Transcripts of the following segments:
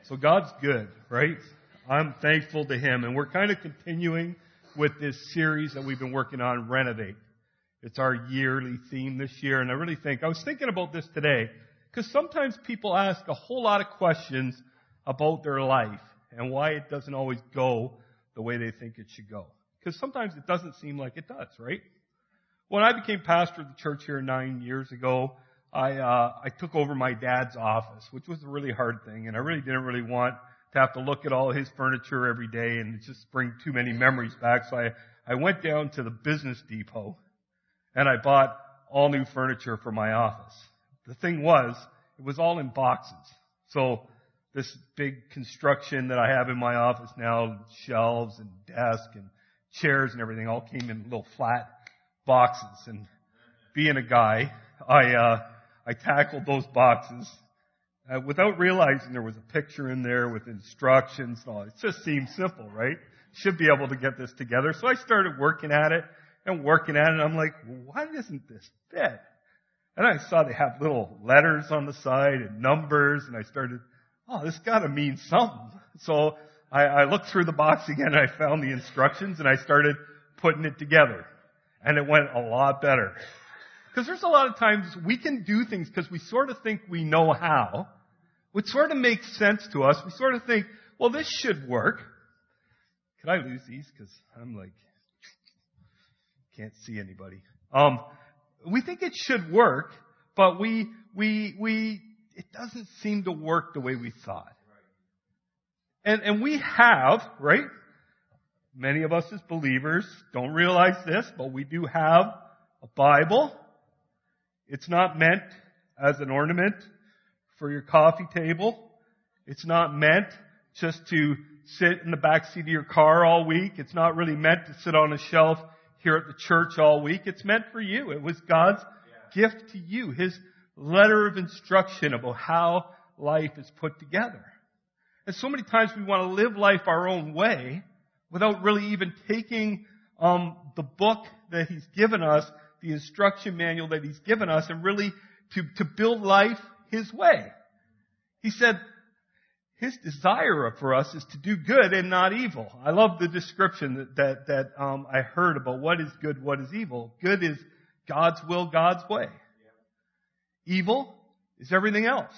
So God's good, right? I'm thankful to Him. And we're kind of continuing with this series that we've been working on, Renovate. It's our yearly theme this year. And I was thinking about this today, because sometimes people ask a whole lot of questions about their life and why it doesn't always go the way they think it should go. Because sometimes it doesn't seem like it does, right? When I became pastor of the church here 9 years ago, I took over my dad's office, which was a really hard thing, and I really didn't want to have to look at all his furniture every day and just bring too many memories back. So I went down to the Business Depot and I bought all new furniture for my office. The thing was, it was all in boxes. So this big construction that I have in my office now, shelves and desk and chairs and everything, all came in little flat boxes. And being a guy, I tackled those boxes without realizing there was a picture in there with instructions and all. It just seemed simple, right? Should be able to get this together. So I started working at it. And I'm like, why doesn't this fit? And I saw they have little letters on the side and numbers, and I started, this gotta mean something. So I looked through the box again, and I found the instructions, and I started putting it together. And it went a lot better. Because there's a lot of times we can do things because we sort of think we know how, which sort of makes sense to us. We sort of think, well, this should work. Could I lose these? Because I'm like, can't see anybody. We think it should work, but it doesn't seem to work the way we thought. And we have, right? Many of us as believers don't realize this, but we do have a Bible. It's not meant as an ornament for your coffee table. It's not meant just to sit in the back seat of your car all week. It's not really meant to sit on a shelf here at the church all week. It's meant for you. It was God's gift to you, His letter of instruction about how life is put together. And so many times we want to live life our own way without really even taking the book that He's given us, the instruction manual that He's given us, and really to build life His way. He said His desire for us is to do good and not evil. I love the description that I heard about what is good, what is evil. Good is God's will, God's way. Evil is everything else.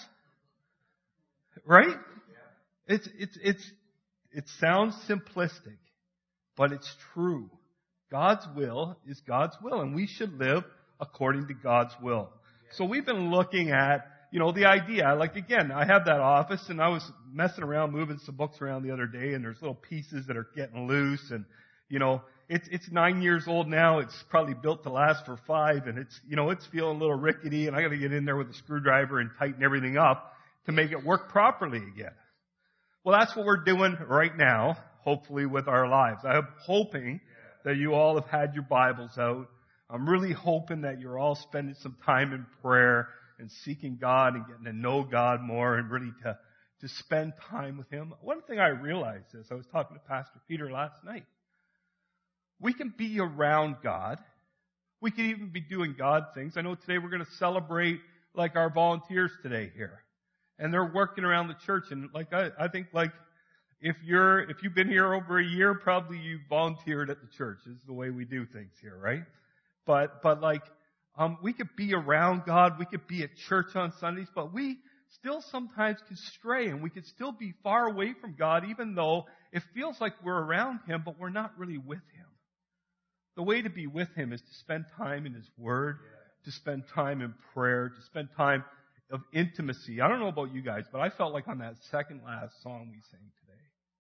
Right? It sounds simplistic, but it's true. God's will is God's will, and we should live according to God's will. So we've been looking at, the idea. I have that office, and I was messing around, moving some books around the other day, and there's little pieces that are getting loose, and, it's 9 years old now. It's probably built to last for 5, and it's feeling a little rickety, and I gotta get in there with a screwdriver and tighten everything up to make it work properly again. Well, that's what we're doing right now, hopefully with our lives. I'm hoping that you all have had your Bibles out. I'm really hoping that you're all spending some time in prayer and seeking God and getting to know God more and really to spend time with Him. One thing I realized is, I was talking to Pastor Peter last night. We can be around God. We can even be doing God things. I know today we're going to celebrate our volunteers today here. And they're working around the church. And I think if you've been here over a year, probably you volunteered at the church. This is the way we do things here, right? But we could be around God. We could be at church on Sundays, but we still sometimes can stray, and we could still be far away from God, even though it feels like we're around Him, but we're not really with Him. The way to be with Him is to spend time in His Word, to spend time in prayer, to spend time of intimacy. I don't know about you guys, but I felt like on that second last song we sang today,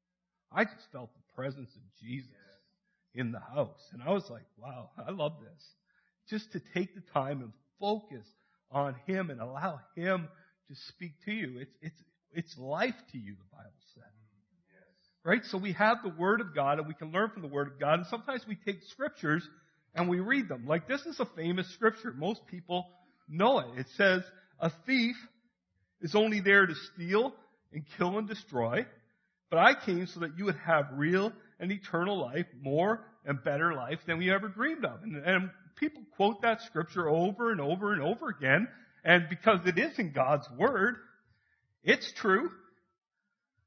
I just felt the presence of Jesus in the house. And I was like, wow, I love this. Just to take the time and focus on Him and allow Him to speak to you. It's life to you, the Bible said. Right? So we have the Word of God, and we can learn from the Word of God. And sometimes we take scriptures and we read them. This is a famous scripture. Most people know it. It says, a thief is only there to steal and kill and destroy. But I came so that you would have real and eternal life, more and better life than we ever dreamed of. And people quote that scripture over and over and over again. And because it is in God's Word, it's true.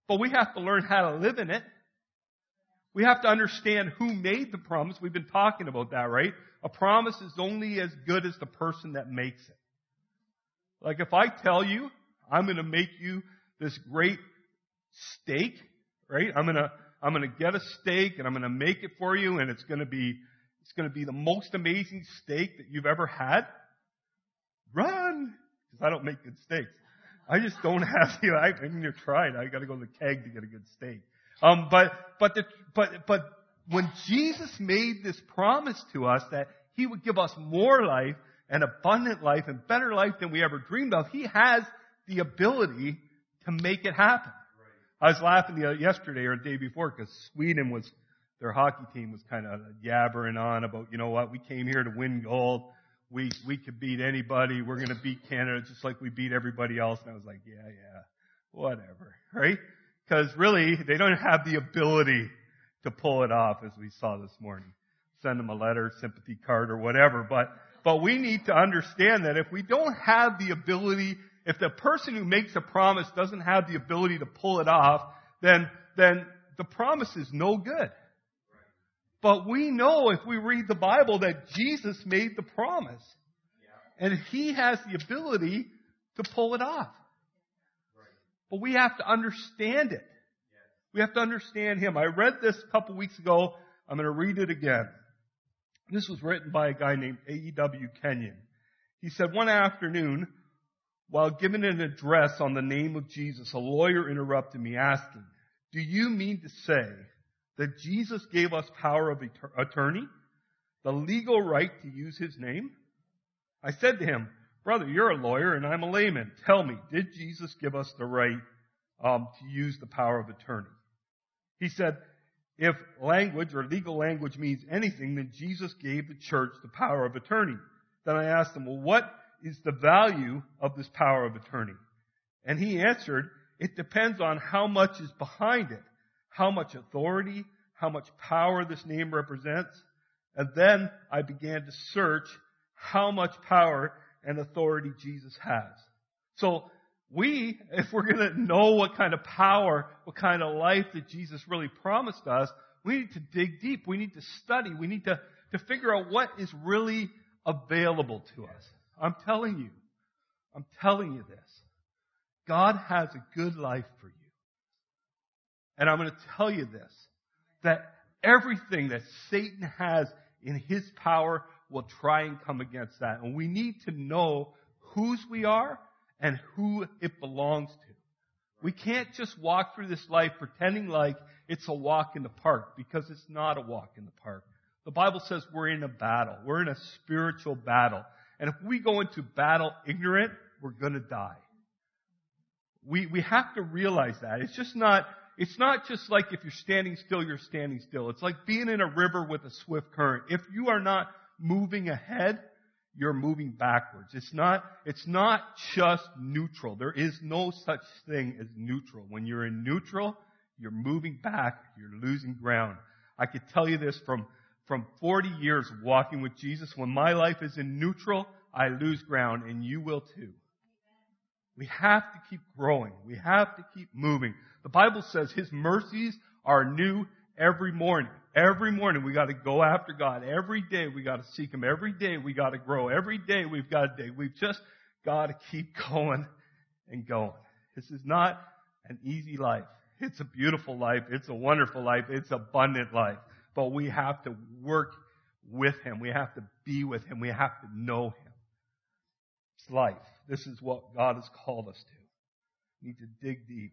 but we have to learn how to live in it. We have to understand who made the promise. We've been talking about that, right? A promise is only as good as the person that makes it. Like if I tell you, I'm going to make you this great steak, right? I'm going to get a steak and I'm going to make it for you, and it's going to be the most amazing steak that you've ever had. Run! Because I don't make good steaks. I just don't have the, I mean, you're trying. I got to go to the keg to get a good steak. But when Jesus made this promise to us that He would give us more life and abundant life and better life than we ever dreamed of, He has the ability to make it happen. Right. I was laughing yesterday or the day before because Sweden their hockey team was kind of yabbering on about, you know what, we came here to win gold. We could beat anybody. We're going to beat Canada just like we beat everybody else. And I was like, yeah, whatever, right? Because really, they don't have the ability to pull it off, as we saw this morning. Send them a letter, sympathy card, or whatever. But we need to understand that if we don't have the ability, if the person who makes a promise doesn't have the ability to pull it off, then the promise is no good. But we know if we read the Bible that Jesus made the promise. And He has the ability to pull it off. But we have to understand it. We have to understand Him. I read this a couple weeks ago. I'm going to read it again. This was written by a guy named A.E.W. Kenyon. He said, one afternoon, while giving an address on the name of Jesus, a lawyer interrupted me asking, do you mean to say that Jesus gave us power of attorney, the legal right to use His name? I said to him, brother, you're a lawyer and I'm a layman. Tell me, did Jesus give us the right to use the power of attorney? He said, if language or legal language means anything, then Jesus gave the church the power of attorney. Then I asked him, well, what is the value of this power of attorney? And he answered, it depends on how much is behind it, how much authority, how much power this name represents. And then I began to search how much power and authority Jesus has. So if we're going to know what kind of power, what kind of life that Jesus really promised us, we need to dig deep. We need to study. We need to figure out what is really available to us. I'm telling you this. God has a good life for you. And I'm going to tell you this, that everything that Satan has in his power will try and come against that. And we need to know whose we are and who it belongs to. We can't just walk through this life pretending like it's a walk in the park, because it's not a walk in the park. The Bible says we're in a battle. We're in a spiritual battle. And if we go into battle ignorant, we're going to die. We have to realize that. It's not just like if you're standing still, you're standing still. It's like being in a river with a swift current. If you are not moving ahead, you're moving backwards. It's not just neutral. There is no such thing as neutral. When you're in neutral, you're moving back, you're losing ground. I could tell you this from 40 years of walking with Jesus. When my life is in neutral, I lose ground, and you will too. We have to keep growing. We have to keep moving. The Bible says His mercies are new every morning. Every morning we got to go after God. Every day we got to seek Him. Every day we got to grow. Every day we've got to dig. We've just got to keep going and going. This is not an easy life. It's a beautiful life. It's a wonderful life. It's an abundant life. But we have to work with Him. We have to be with Him. We have to know Him. It's life. This is what God has called us to. We need to dig deep.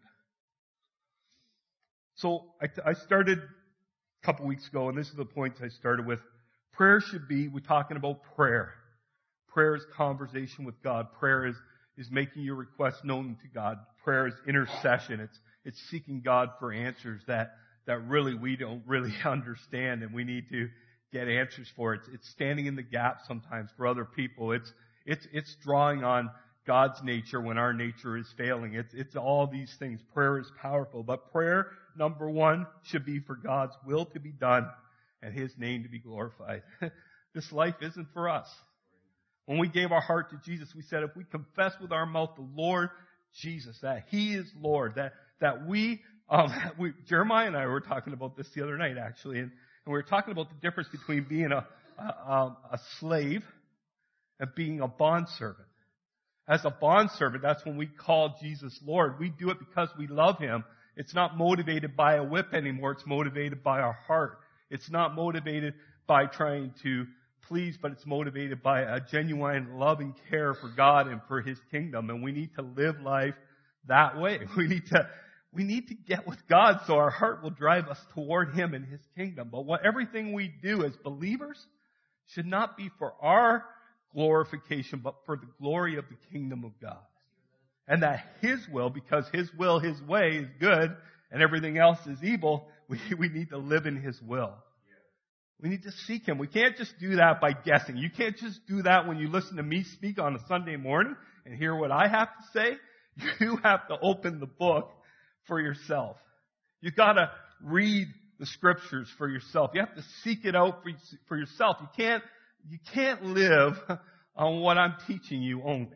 So I started a couple weeks ago, and this is the point I started with. Prayer should be, we're talking about prayer. Prayer is conversation with God. Prayer is making your requests known to God. Prayer is intercession. It's seeking God for answers that really we don't really understand, and we need to get answers for it. It's standing in the gap sometimes for other people. It's drawing on God's nature when our nature is failing. It's all these things. Prayer is powerful. But prayer, number one, should be for God's will to be done and His name to be glorified. This life isn't for us. When we gave our heart to Jesus, we said if we confess with our mouth the Lord Jesus, that He is Lord, that we Jeremiah and I were talking about this the other night, actually, and we were talking about the difference between being a slave and being a bondservant. As a bondservant, that's when we call Jesus Lord. We do it because we love Him. It's not motivated by a whip anymore. It's motivated by our heart. It's not motivated by trying to please, but it's motivated by a genuine love and care for God and for His kingdom. And we need to live life that way. We need to get with God so our heart will drive us toward Him and His kingdom. But everything we do as believers should not be for our glorification, but for the glory of the kingdom of God. And that His will, because His will, His way is good, and everything else is evil, we need to live in His will. We need to seek Him. We can't just do that by guessing. You can't just do that when you listen to me speak on a Sunday morning and hear what I have to say. You have to open the book for yourself. You've got to read the Scriptures for yourself. You have to seek it out for yourself. You can't live on what I'm teaching you only.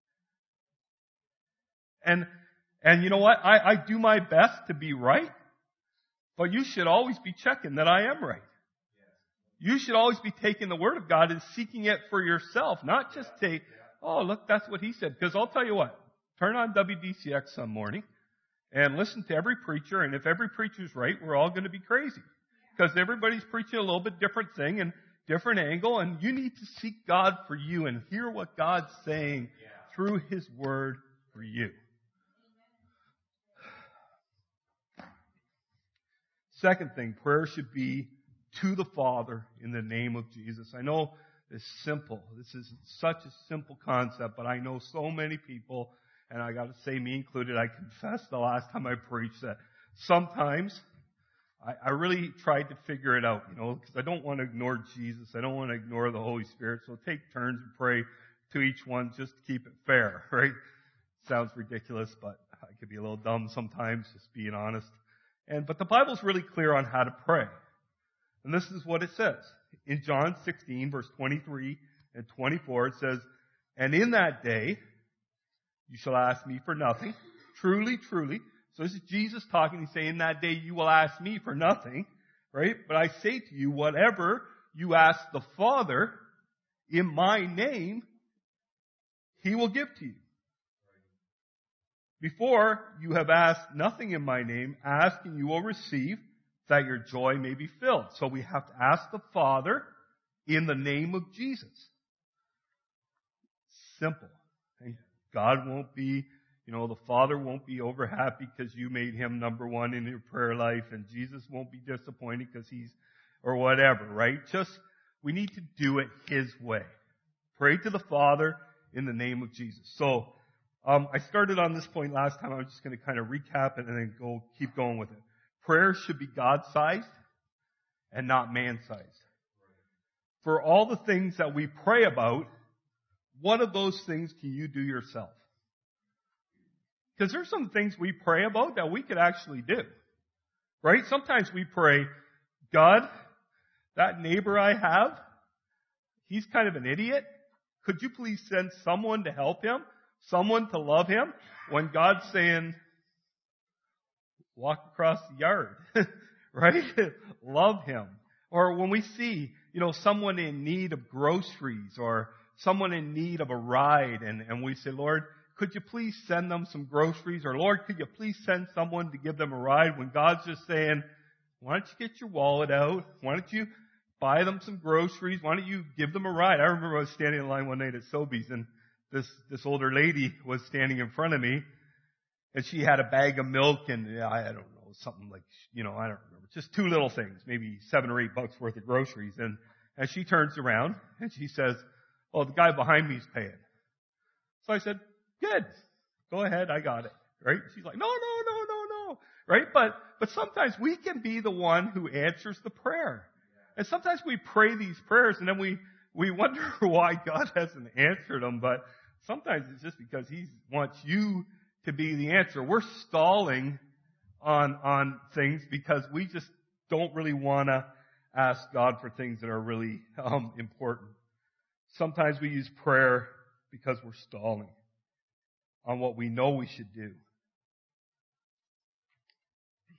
And you know what? I do my best to be right, but you should always be checking that I am right. You should always be taking the Word of God and seeking it for yourself, not just say, oh, look, that's what he said. Because I'll tell you what, turn on WDCX some morning and listen to every preacher, and if every preacher's right, we're all going to be crazy. Because everybody's preaching a little bit different thing and different angle, and you need to seek God for you and hear what God's saying through His Word for you. Second thing, prayer should be to the Father in the name of Jesus. I know it's simple. This is such a simple concept, but I know so many people, and I got to say, me included, I confessed the last time I preached that sometimes I really tried to figure it out, because I don't want to ignore Jesus. I don't want to ignore the Holy Spirit. So take turns and pray to each one just to keep it fair, right? Sounds ridiculous, but I could be a little dumb sometimes, just being honest. But the Bible's really clear on how to pray. And this is what it says. In John 16, verse 23 and 24, it says, and in that day, you shall ask me for nothing. Truly, truly. So this is Jesus talking. He's saying, in that day, you will ask me for nothing. Right? But I say to you, whatever you ask the Father in my name, He will give to you. Before you have asked nothing in my name, ask and you will receive, that your joy may be filled. So we have to ask the Father in the name of Jesus. Simple. And God won't be, the Father won't be over happy because you made Him number one in your prayer life, and Jesus won't be disappointed because or whatever, right? We need to do it His way. Pray to the Father in the name of Jesus. So, I started on this point last time. I'm just going to kind of recap it and then keep going with it. Prayer should be God-sized and not man-sized. For all the things that we pray about, what of those things can you do yourself? Because there's some things we pray about that we could actually do. Right? Sometimes we pray, God, that neighbor I have, he's kind of an idiot. Could you please send someone to help him? Someone to love him? When God's saying, walk across the yard, right? Love him. Or when we see, someone in need of groceries or someone in need of a ride and we say, Lord, could you please send them some groceries? Or Lord, could you please send someone to give them a ride? When God's just saying, why don't you get your wallet out? Why don't you buy them some groceries? Why don't you give them a ride? I remember I was standing in line one night at Sobeys and this older lady was standing in front of me. And she had a bag of milk and I don't know, something like, I don't remember. Just two little things, maybe $7 or $8 worth of groceries. And she turns around and she says, oh, the guy behind me is paying. So I said, good. Go ahead. I got it. Right? She's like, no. Right? But sometimes we can be the one who answers the prayer. And sometimes we pray these prayers and then we wonder why God hasn't answered them. But sometimes it's just because He wants you to be the answer. We're stalling on things because we just don't really want to ask God for things that are really important. Sometimes we use prayer because we're stalling on what we know we should do.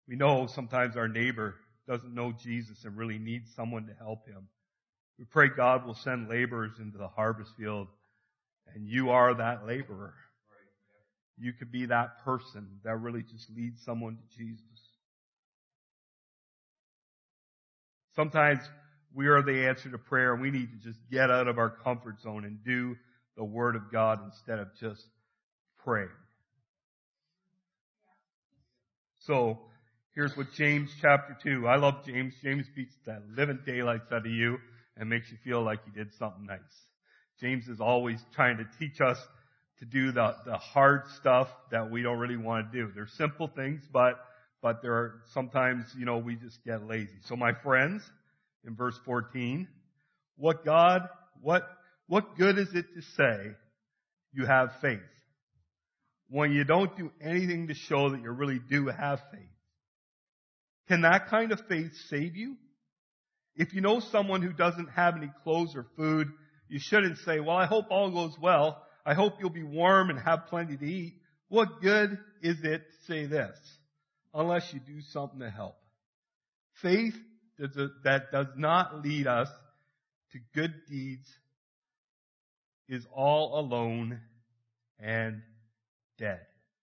We know sometimes our neighbor doesn't know Jesus and really needs someone to help him. We pray God will send laborers into the harvest field, and you are that laborer. You could be that person that really just leads someone to Jesus. Sometimes we are the answer to prayer, and we need to just get out of our comfort zone and do the Word of God instead of just praying. So, here's what James chapter 2. I love James. James beats the living daylights out of you and makes you feel like you did something nice. James is always trying to teach us to do the hard stuff that we don't really want to do. They're simple things, but there are sometimes, we just get lazy. So my friends, in verse 14, what good is it to say you have faith when you don't do anything to show that you really do have faith? Can that kind of faith save you? If you know someone who doesn't have any clothes or food, you shouldn't say, well, I hope all goes well. I hope you'll be warm and have plenty to eat. What good is it to say this unless you do something to help? Faith that does not lead us to good deeds is all alone and dead.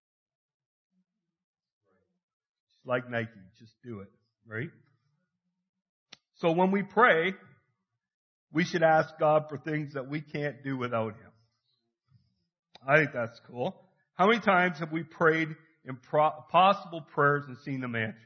Just like Nike, just do it, right? So when we pray, we should ask God for things that we can't do without Him. I think that's cool. How many times have we prayed impossible prayers and seen them answered?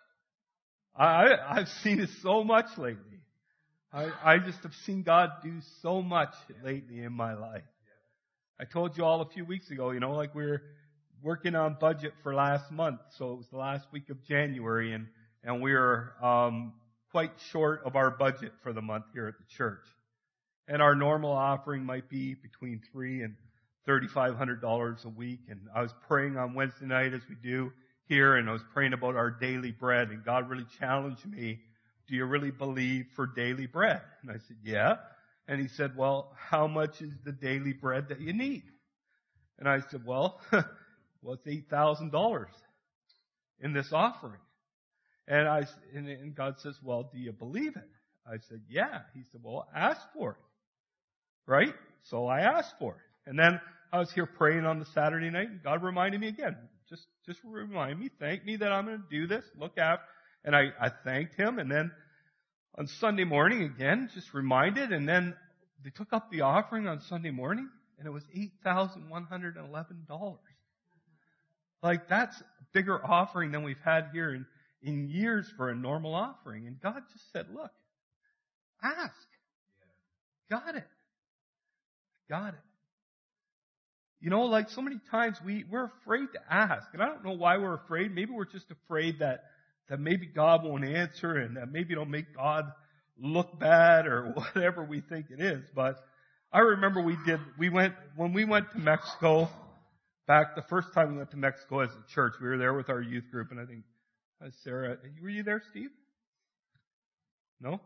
I've seen it so much lately. I just have seen God do so much lately in my life. I told you all a few weeks ago, like we were working on budget for last month, so it was the last week of January, and we were quite short of our budget for the month here at the church. And our normal offering might be between $300 and $3,500 a week. And I was praying on Wednesday night, as we do here, and I was praying about our daily bread, and God really challenged me, do you really believe for daily bread? And I said, yeah. And He said, well, how much is the daily bread that you need? And I said, well, it's $8,000 in this offering. And God says, well, do you believe it? I said, yeah. He said, well, ask for it. Right? So I asked for it. And then I was here praying on the Saturday night, and God reminded me again. Just remind me, thank me that I'm going to do this, look after. And I thanked Him. And then on Sunday morning again, just reminded. And then they took up the offering on Sunday morning, and it was $8,111. Like, that's a bigger offering than we've had here in years for a normal offering. And God just said, look, ask. Got it. Got it. Like so many times we're afraid to ask. And I don't know why we're afraid. Maybe we're just afraid that maybe God won't answer, and that maybe it'll make God look bad or whatever we think it is. But I remember when we went to Mexico back the first time we went to Mexico as a church, we were there with our youth group, and I think Sarah, were you there, Steve? No?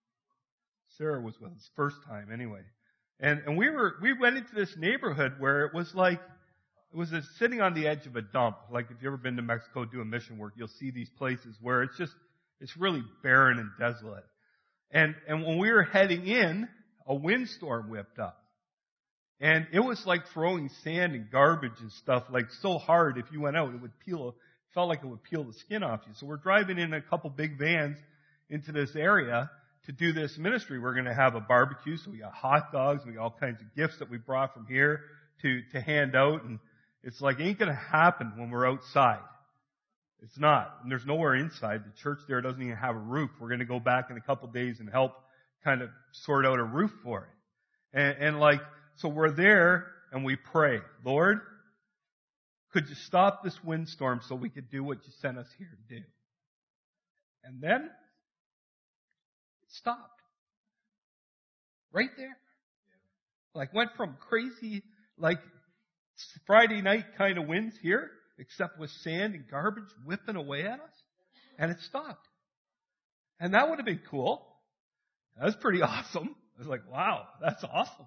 Sarah was with us first time anyway. And we went into this neighborhood where it was sitting on the edge of a dump. Like if you've ever been to Mexico doing mission work, you'll see these places where it's really barren and desolate. And when we were heading in, a windstorm whipped up. And it was like throwing sand and garbage and stuff, like so hard if you went out, felt like it would peel the skin off you. So we're driving in a couple big vans into this area to do this ministry. We're going to have a barbecue, so we got hot dogs, we got all kinds of gifts that we brought from here to hand out, and it's like, it ain't going to happen when we're outside. It's not. And there's nowhere inside. The church there doesn't even have a roof. We're going to go back in a couple days and help kind of sort out a roof for it. So we're there and we pray, Lord, could you stop this windstorm so we could do what you sent us here to do? And then it stopped. Right there. Like went from crazy, like Friday night kind of winds here, except with sand and garbage whipping away at us. And it stopped. And that would have been cool. That was pretty awesome. I was like, wow, that's awesome.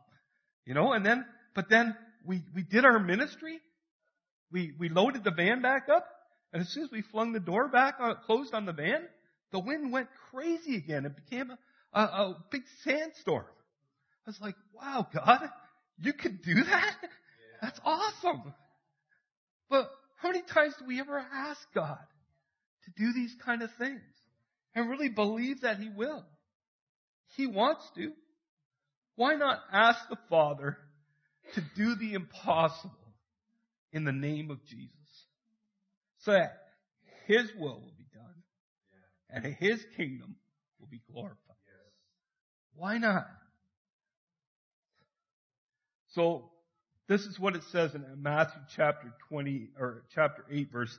But then we did our ministry. We loaded the van back up, And as soon as we flung the door back, closed on the van, the wind went crazy again. It became a big sandstorm. I was like, wow, God, you could do that? That's awesome. But how many times do we ever ask God to do these kind of things and really believe that He will? He wants to. Why not ask the Father to do the impossible in the name of Jesus, so that His will be done and His kingdom will be glorified? Why not? So this is what it says in Matthew chapter 8, verse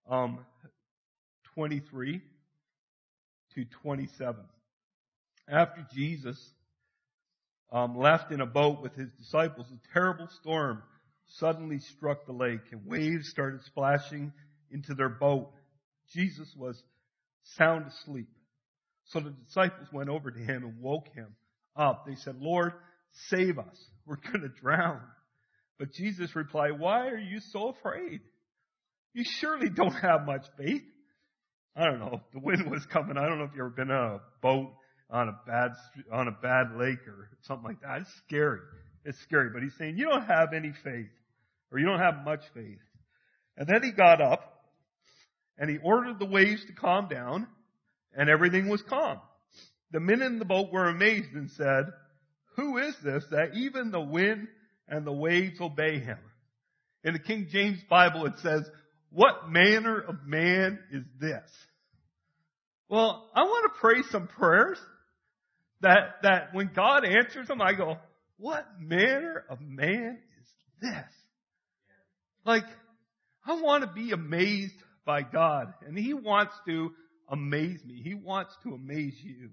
23 to 27. After Jesus left in a boat with His disciples, a terrible storm suddenly struck the lake, and waves started splashing into their boat. Jesus was sound asleep. So the disciples went over to Him and woke Him up. They said, "Lord, save us. We're going to drown." But Jesus replied, "Why are you so afraid? You surely don't have much faith." I don't know. The wind was coming. I don't know if you've ever been on a boat on a bad lake or something like that. It's scary. It's scary. But He's saying, you don't have any faith, or you don't have much faith. And then He got up and He ordered the waves to calm down, and everything was calm. The men in the boat were amazed and said, "Who is this that even the wind and the waves obey Him?" In the King James Bible it says, "What manner of man is this?" Well, I want to pray some prayers that when God answers them, I go, what manner of man is this? Like, I want to be amazed by God, and He wants to amaze me. He wants to amaze you.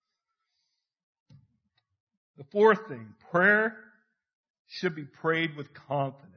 The fourth thing, prayer should be prayed with confidence.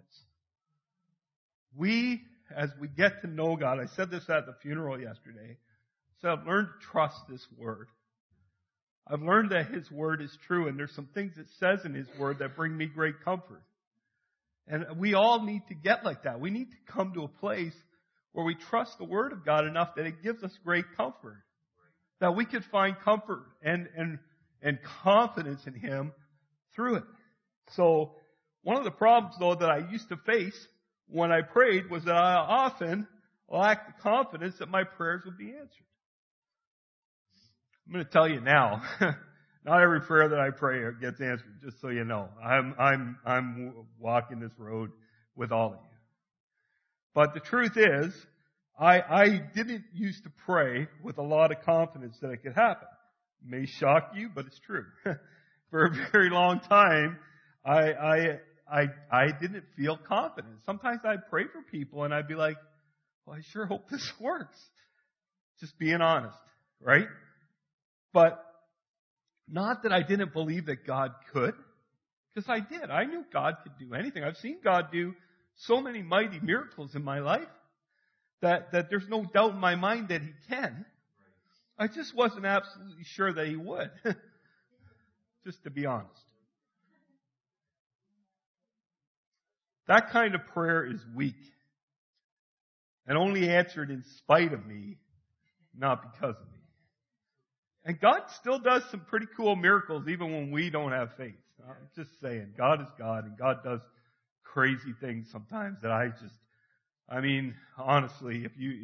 As we get to know God, I said this at the funeral yesterday, so I've learned to trust this Word. I've learned that His Word is true, and there's some things it says in His Word that bring me great comfort. And we all need to get like that. We need to come to a place where we trust the Word of God enough that it gives us great comfort. That we could find comfort and confidence in Him through it. So, one of the problems, though, that I used to face when I prayed was that I often lacked the confidence that my prayers would be answered. I'm going to tell you now, not every prayer that I pray gets answered, just so you know. I'm walking this road with all of you. But the truth is, I didn't used to pray with a lot of confidence that it could happen. It may shock you, but it's true. For a very long time, I didn't feel confident. Sometimes I'd pray for people and I'd be like, well, I sure hope this works. Just being honest, right? But not that I didn't believe that God could, because I did. I knew God could do anything. I've seen God do so many mighty miracles in my life that there's no doubt in my mind that He can. I just wasn't absolutely sure that He would. Just to be honest. That kind of prayer is weak and only answered in spite of me, not because of me. And God still does some pretty cool miracles even when we don't have faith. I'm just saying, God is God, and God does crazy things sometimes that honestly,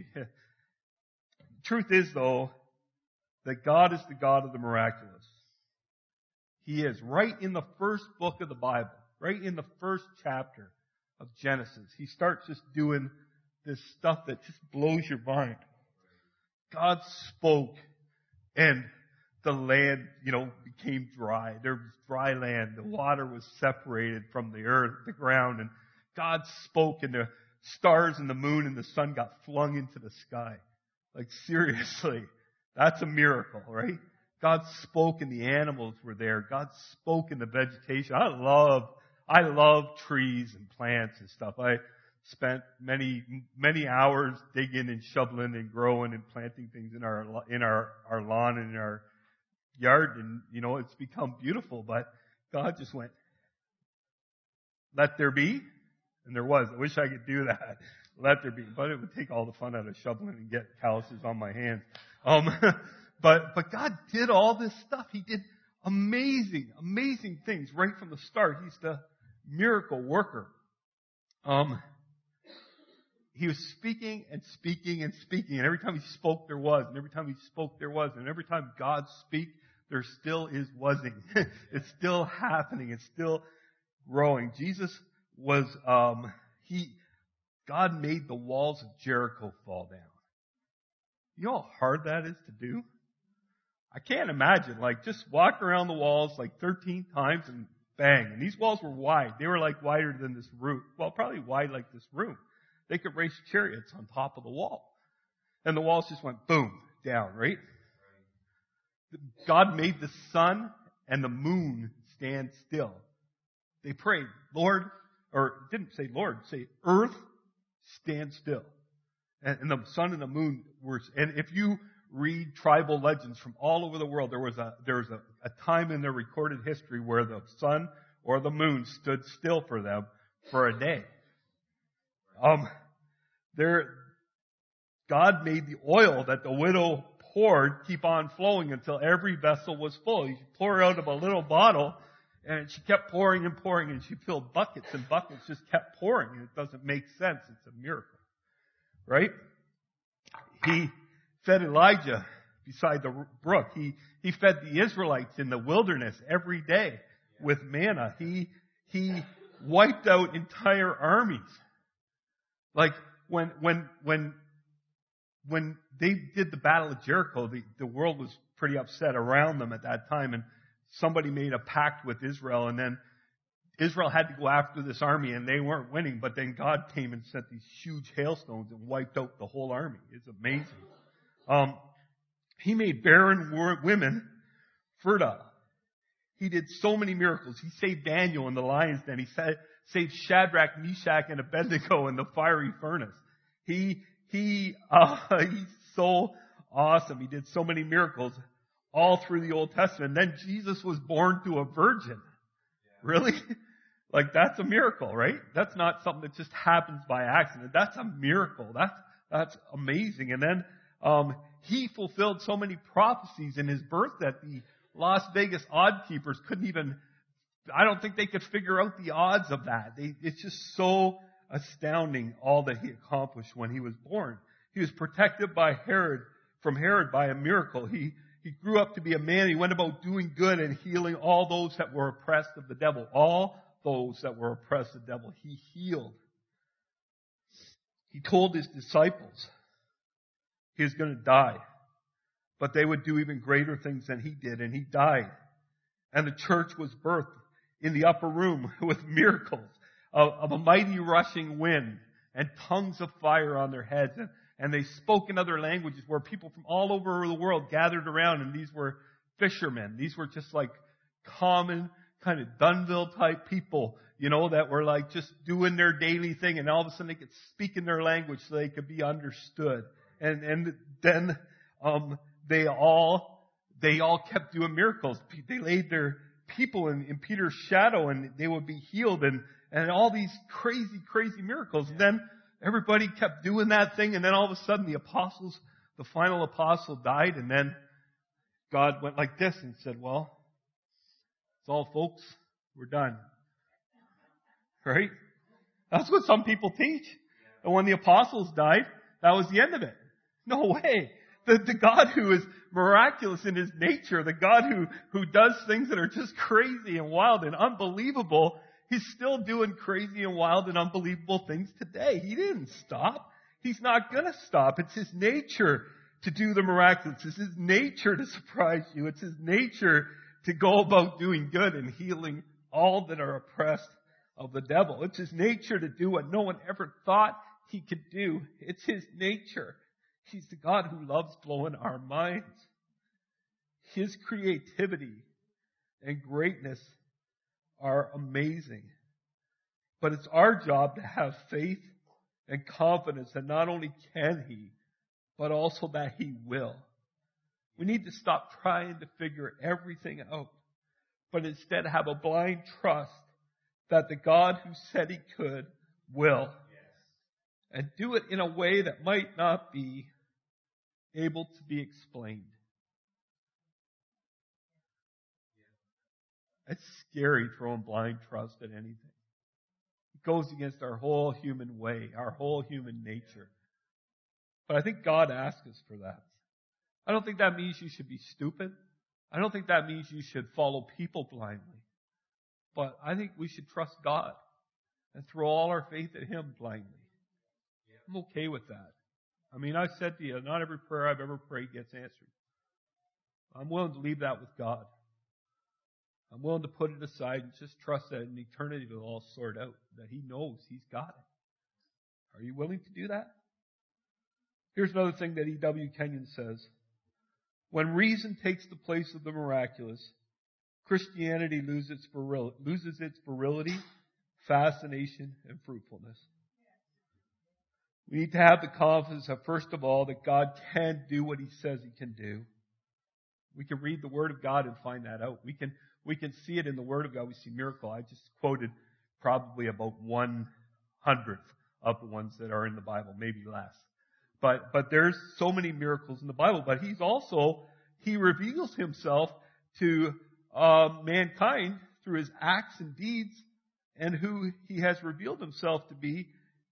truth is though, that God is the God of the miraculous. He is. Right in the first book of the Bible, right in the first chapter of Genesis, He starts just doing this stuff that just blows your mind. God spoke, and the land, became dry. There was dry land. The water was separated from the earth, the ground, and God spoke, and the stars and the moon and the sun got flung into the sky. Like, seriously, that's a miracle, right? God spoke and the animals were there. God spoke in the vegetation. I love trees and plants and stuff. I spent many hours digging and shoveling and growing and planting things in our lawn and in our yard, and it's become beautiful. But God just went, "Let there be," and there was. I wish I could do that, let there be. But it would take all the fun out of shoveling and get calluses on my hands. But God did all this stuff. He did amazing, amazing things right from the start. He's the miracle worker. He was speaking and speaking and speaking, and every time he spoke, there was, and every time he spoke, there was, and every time God speaks, there still is wasing. It's still happening. It's still growing. Jesus was, God made the walls of Jericho fall down. You know how hard that is to do? I can't imagine, just walk around the walls 13 times and bang. And these walls were wide. They were wider than this room. Well, probably wide like this room. They could race chariots on top of the wall. And the walls just went boom, down, right? God made the sun and the moon stand still. They prayed, Lord, or didn't say Lord, say earth, stand still. And the sun and the moon were, and if you read tribal legends from all over the world, there was a time in their recorded history where the sun or the moon stood still for them for a day. God made the oil that the widow poured keep on flowing until every vessel was full. You pour out of a little bottle, and she kept pouring and pouring, and she filled buckets and buckets, just kept pouring, and it doesn't make sense. It's a miracle, right? He fed Elijah beside the brook. He fed the Israelites in the wilderness every day with manna. He wiped out entire armies. When they did the Battle of Jericho, the world was pretty upset around them at that time, and somebody made a pact with Israel, and then Israel had to go after this army, and they weren't winning, but then God came and sent these huge hailstones and wiped out the whole army. It's amazing. He made barren women fertile. He did so many miracles. He saved Daniel in the lion's den. He saved Shadrach, Meshach, and Abednego in the fiery furnace. He's so awesome. He did so many miracles all through the Old Testament. And then Jesus was born to a virgin. Really? That's a miracle, right? That's not something that just happens by accident. That's a miracle. That's amazing. And then he fulfilled so many prophecies in his birth that the Las Vegas odd keepers couldn't even, I don't think they could figure out the odds of that. It's just so astounding all that he accomplished when he was born. He was protected from Herod by a miracle. He grew up to be a man. He went about doing good and healing all those that were oppressed of the devil. All those that were oppressed of the devil, he healed. He told his disciples he was going to die, but they would do even greater things than he did, and he died. And the church was birthed in the upper room with miracles of a mighty rushing wind and tongues of fire on their heads. And they spoke in other languages where people from all over the world gathered around, and these were fishermen. These were just common kind of Dunville type people, that were just doing their daily thing, and all of a sudden they could speak in their language so they could be understood. And then they all kept doing miracles. They laid their people in Peter's shadow, and they would be healed, and all these crazy, crazy miracles. And then everybody kept doing that thing, and then all of a sudden the final apostle died, and then God went like this and said, well, that's all, folks. We're done. Right? That's what some people teach. And when the apostles died, that was the end of it. No way. The God who is miraculous in his nature, the God who does things that are just crazy and wild and unbelievable, he's still doing crazy and wild and unbelievable things today. He didn't stop. He's not going to stop. It's his nature to do the miraculous. It's his nature to surprise you. It's his nature to go about doing good and healing all that are oppressed of the devil. It's his nature to do what no one ever thought he could do. It's his nature. He's the God who loves blowing our minds. His creativity and greatness are amazing. But it's our job to have faith and confidence that not only can he, but also that he will. We need to stop trying to figure everything out, but instead have a blind trust that the God who said he could will. and do it in a way that might not be able to be explained. It's scary throwing blind trust at anything. It goes against our whole human way, our whole human nature. But I think God asks us for that. I don't think that means you should be stupid. I don't think that means you should follow people blindly. But I think we should trust God and throw all our faith at Him blindly. I'm okay with that. I mean, I said to you, not every prayer I've ever prayed gets answered. I'm willing to leave that with God. I'm willing to put it aside and just trust that in eternity it'll all sort out, that He knows He's got it. Are you willing to do that? Here's another thing that E.W. Kenyon says. When reason takes the place of the miraculous, Christianity loses its virility, fascination, and fruitfulness. We need to have the confidence that, first of all, that God can do what He says He can do. We can read the Word of God and find that out. We can see it in the Word of God. We see miracle. I just quoted probably about 1/100th of the ones that are in the Bible, maybe less. But there's so many miracles in the Bible. But He reveals Himself to mankind through His acts and deeds, and who He has revealed Himself to be.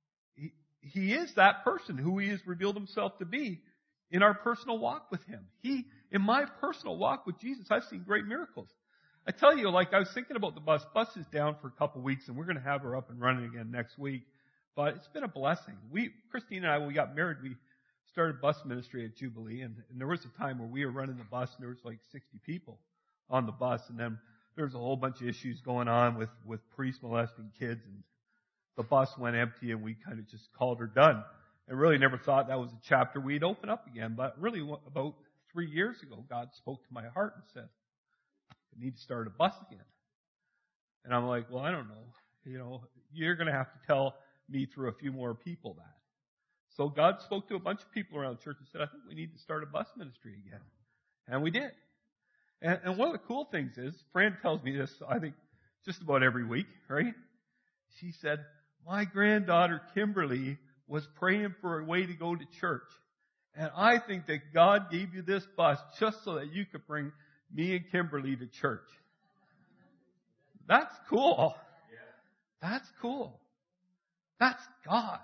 He is that person who He has revealed Himself to be in our personal walk with Him. In my personal walk with Jesus, I've seen great miracles. I tell you, like I was thinking about the bus. Bus is down for a couple weeks, and we're going to have her up and running again next week. But it's been a blessing. Christine and I, when we got married, we started bus ministry at Jubilee, and there was a time where we were running the bus, and there was like 60 people on the bus, and then there was a whole bunch of issues going on with priests molesting kids, and the bus went empty, and we kind of just called her done. And really never thought that was a chapter we'd open up again. But really, about 3 years ago, God spoke to my heart and said, "I need to start a bus again." And I'm like, well, I don't know. You're going to have to tell me through a few more people that. So God spoke to a bunch of people around church and said, I think we need to start a bus ministry again. And we did. And one of the cool things is, Fran tells me this, I think, just about every week, right? She said, my granddaughter Kimberly was praying for a way to go to church. And I think that God gave you this bus just so that you could bring me and Kimberly to church. That's cool. That's cool. That's God.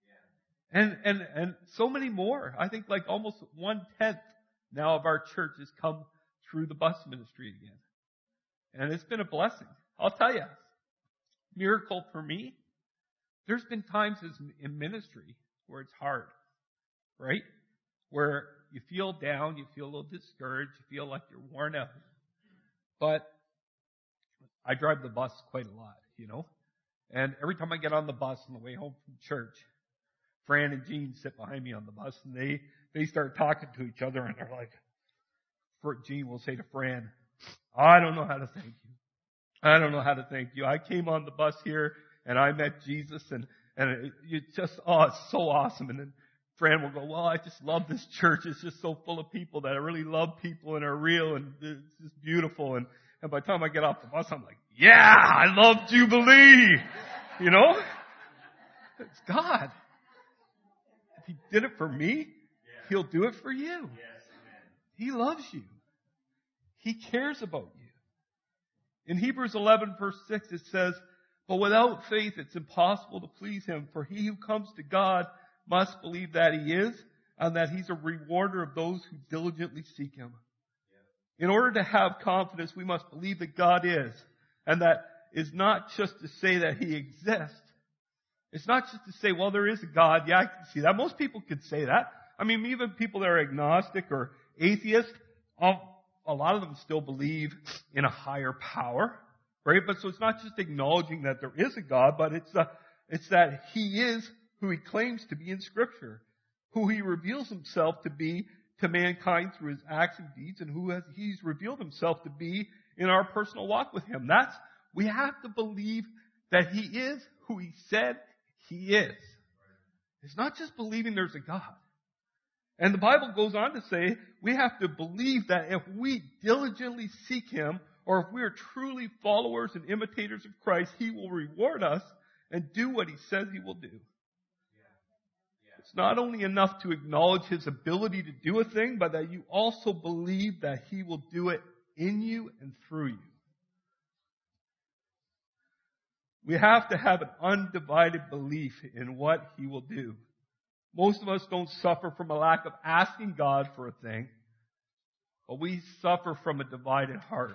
And so many more. I think like almost 1/10 now of our church has come through the bus ministry again. And it's been a blessing. I'll tell you, miracle for me, there's been times in ministry where it's hard, right? Where you feel down, you feel a little discouraged, you feel like you're worn out. But I drive the bus quite a lot, And every time I get on the bus on the way home from church, Fran and Jean sit behind me on the bus, and they start talking to each other, and they're like, Jean will say to Fran, I don't know how to thank you. I don't know how to thank you. I came on the bus here, and I met Jesus, and it's just, it's so awesome. And then Fran will go, well, I just love this church. It's just so full of people that I really love people and are real, and it's just beautiful. And by the time I get off the bus, I'm like, yeah, I love Jubilee. It's God. If He did it for me, He'll do it for you. He loves you. He cares about you. In Hebrews 11, verse 6, it says, but without faith, it's impossible to please Him, for he who comes to God must believe that He is, and that He's a rewarder of those who diligently seek Him. In order to have confidence, we must believe that God is. And that is not just to say that He exists. It's not just to say, well, there is a God. Yeah, I can see that. Most people could say that. I mean, even people that are agnostic or atheist, a lot of them still believe in a higher power, right? But so it's not just acknowledging that there is a God, but it's that He is who He claims to be in Scripture, who He reveals Himself to be to mankind through His acts and deeds, and who He's revealed Himself to be in our personal walk with Him. We have to believe that He is who He said He is. It's not just believing there's a God. And the Bible goes on to say we have to believe that if we diligently seek Him, or if we are truly followers and imitators of Christ, He will reward us and do what He says He will do. It's not only enough to acknowledge His ability to do a thing, but that you also believe that He will do it in you and through you. We have to have an undivided belief in what He will do. Most of us don't suffer from a lack of asking God for a thing, but we suffer from a divided heart.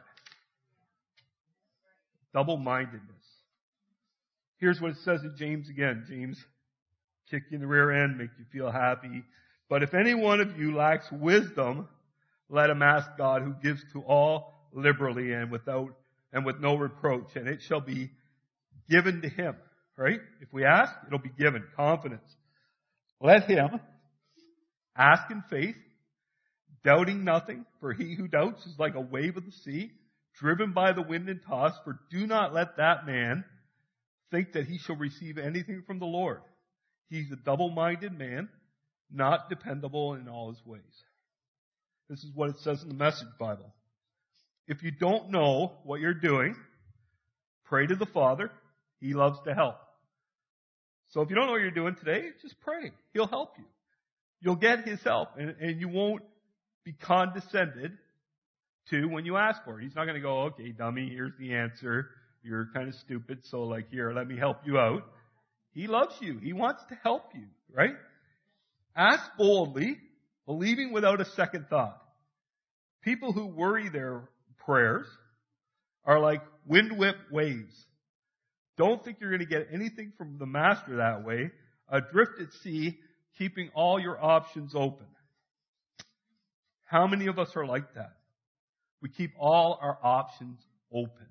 Double-mindedness. Here's what it says in James again. James, kick you in the rear end, make you feel happy. But if any one of you lacks wisdom, let him ask God, who gives to all liberally and with no reproach, and it shall be given to him. Right? If we ask, it'll be given. Confidence. Let him ask in faith, doubting nothing, for he who doubts is like a wave of the sea, driven by the wind and tossed. For do not let that man think that he shall receive anything from the Lord. He's a double-minded man, not dependable in all his ways. This is what it says in the Message Bible. If you don't know what you're doing, pray to the Father. He loves to help. So if you don't know what you're doing today, just pray. He'll help you. You'll get His help, and you won't be condescended to when you ask for it. He's not going to go, okay, dummy, here's the answer. You're kind of stupid, so here, let me help you out. He loves you. He wants to help you, right? Ask boldly, believing without a second thought. People who worry their prayers are like wind-whipped waves. Don't think you're going to get anything from the Master that way. Adrift at sea, keeping all your options open. How many of us are like that? We keep all our options open.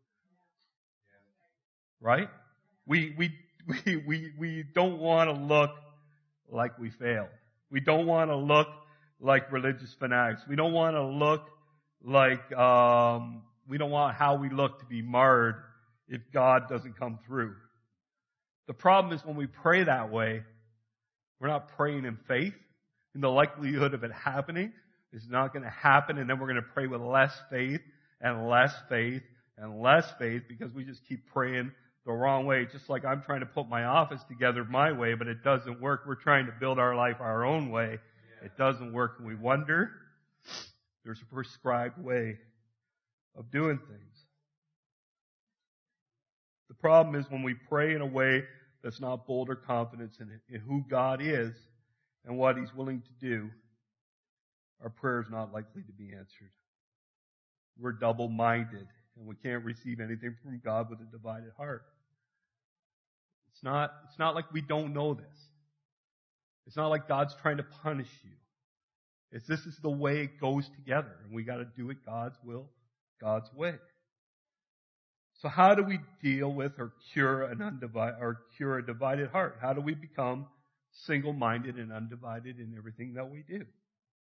Right? We don't want to look like we failed. We don't want to look like religious fanatics. We don't want to look like, we don't want how we look to be marred if God doesn't come through. The problem is when we pray that way, we're not praying in faith. In the likelihood of it happening, it's not going to happen, and then we're going to pray with less faith and less faith and less faith because we just keep praying the wrong way. Just like I'm trying to put my office together my way, but it doesn't work. We're trying to build our life our own way. It doesn't work, and we wonder. There's a prescribed way of doing things. The problem is when we pray in a way that's not bold or confidence in who God is and what He's willing to do, our prayer is not likely to be answered. We're double-minded, and we can't receive anything from God with a divided heart. It's not like we don't know this. It's not like God's trying to punish you. This is the way it goes together, and we got to do it God's will, God's way. So how do we deal with or cure a divided heart? How do we become single-minded and undivided in everything that we do?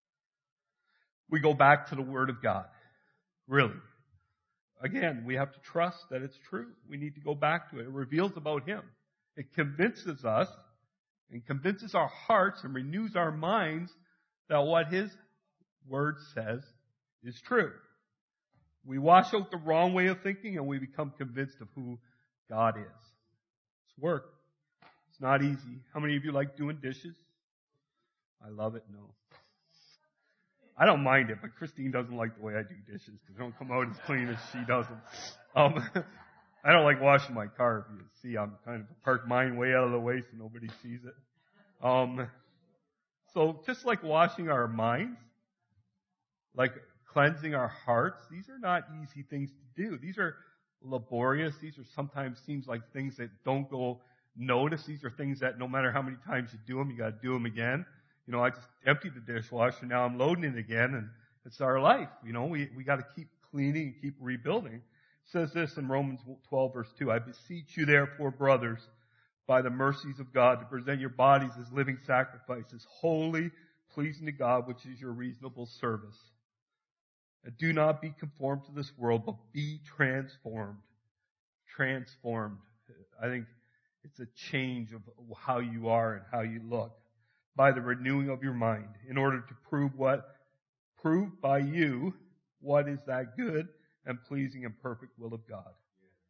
We go back to the Word of God. Really. Again, we have to trust that it's true. We need to go back to it. It reveals about Him. It convinces us and convinces our hearts and renews our minds that what His Word says is true. We wash out the wrong way of thinking and we become convinced of who God is. It's work. It's not easy. How many of you like doing dishes? I love it. No. I don't mind it, but Christine doesn't like the way I do dishes because they don't come out as clean as she does them. I don't like washing my car. If you see, I'm kind of parked mine way out of the way so nobody sees it. So just like washing our minds, like cleansing our hearts, these are not easy things to do. These are laborious. These are sometimes seems like things that don't go noticed. These are things that no matter how many times you do them, you got to do them again. I just emptied the dishwasher. Now I'm loading it again, and it's our life. We got to keep cleaning and keep rebuilding. It says this in Romans 12, verse 2. I beseech you, therefore, brothers, by the mercies of God, to present your bodies as living sacrifices, holy, pleasing to God, which is your reasonable service. And do not be conformed to this world, but be transformed. Transformed. I think it's a change of how you are and how you look. By the renewing of your mind, in order to prove by you what is that good and pleasing and perfect will of God.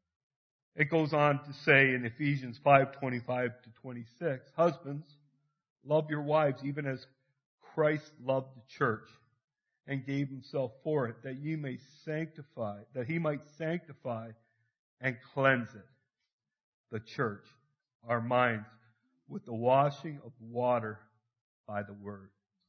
It goes on to say in Ephesians 5:25-26, husbands, Love your wives even as Christ loved the church and gave himself for it, that he might sanctify and cleanse it, the church, our minds, with the washing of water by the word.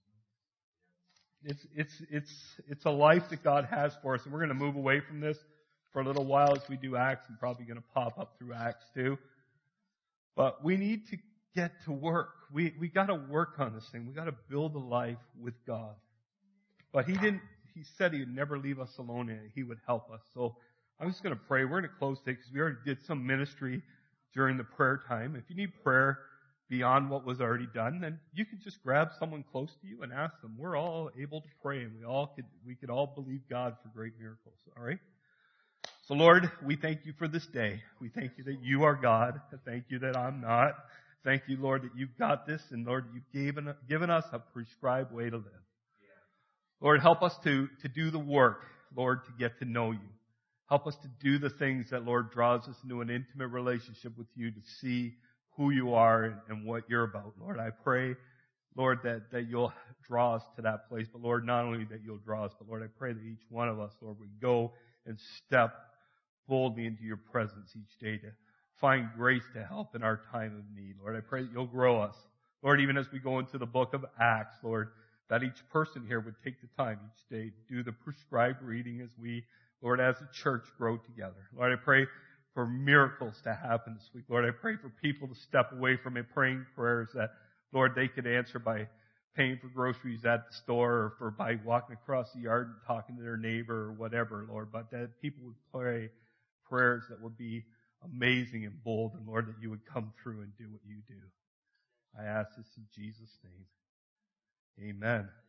It's a life that God has for us, and we're going to move away from this for a little while as we do Acts. I'm probably going to pop up through Acts too. But we need to get to work. We got to work on this thing. We got to build a life with God. But he said he would never leave us alone in it. He would help us. So I'm just going to pray. We're going to close today because we already did some ministry during the prayer time. If you need prayer beyond what was already done, then you can just grab someone close to you and ask them. We're all able to pray, and we could all believe God for great miracles. All right? So Lord, we thank you for this day. We thank you that you are God. Thank you that I'm not. Thank you, Lord, that you've got this, and Lord, you've given us a prescribed way to live. Lord, help us to do the work, Lord, to get to know you. Help us to do the things that, Lord, draws us into an intimate relationship with you, to see who you are and what you're about. Lord, I pray, Lord, that you'll draw us to that place. But Lord, not only that you'll draw us, but Lord, I pray that each one of us, Lord, would go and step boldly into your presence each day to find grace to help in our time of need. Lord, I pray that you'll grow us. Lord, even as we go into the book of Acts, Lord, that each person here would take the time each day to do the prescribed reading as we, Lord, as a church grow together. Lord, I pray for miracles to happen this week. Lord, I pray for people to step away from it praying prayers that, Lord, they could answer by paying for groceries at the store or by walking across the yard and talking to their neighbor or whatever, Lord, but that people would pray prayers that would be amazing and bold, and Lord, that you would come through and do what you do. I ask this in Jesus' name. Amen.